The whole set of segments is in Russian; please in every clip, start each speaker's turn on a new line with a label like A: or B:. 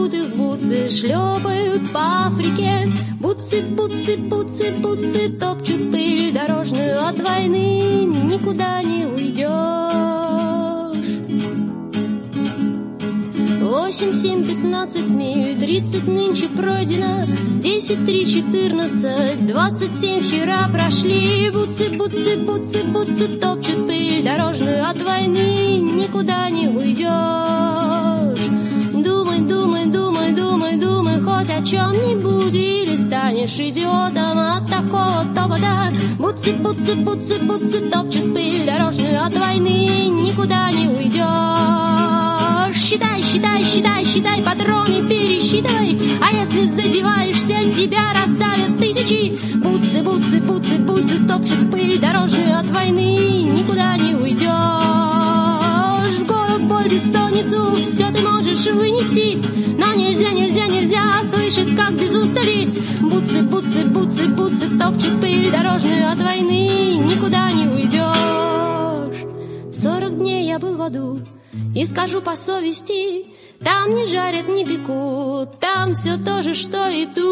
A: идут их бутсы, шлепают по Африке. Бутсы, бутсы, бутсы, бутсы топчут пыль дорожную. От войны никуда не уйдешь. 8, 7, 15 миль, 30 нынче пройдено, 10, 3, 14, 27 вчера прошли. Бутсы, бутсы, бутсы, бутсы топчут пыль дорожную. От войны никуда не уйдешь. Думай, думай, думай, думай, думай хоть о чем-нибудь, или станешь идиотом от такого топота. Бутсы, бутсы, бутсы, бутсы топчут пыль дорожную. От войны никуда не уйдешь. Считай, считай, считай, считай, патроны пересчитывай. А если зазеваешься, тебя раздавят тысячи. Бутсы, бутсы, бутсы, бутсы топчут пыль дорожную. От войны никуда не уйдешь. Голод, боль, бессонницу все ты можешь вынести, но нельзя, нельзя, нельзя слышать, как без устали. Бутсы, бутсы, бутсы, бутсы топчут пыль дорожную. От войны никуда не уйдешь. 40 дней я был в аду, и скажу по совести, там не жарят, не пекут, там все то же, что и тут.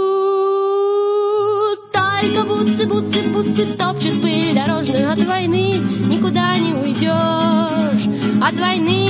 A: Только бутсы, бутсы, бутсы топчут пыль дорожную. От войны никуда не уйдешь. От войны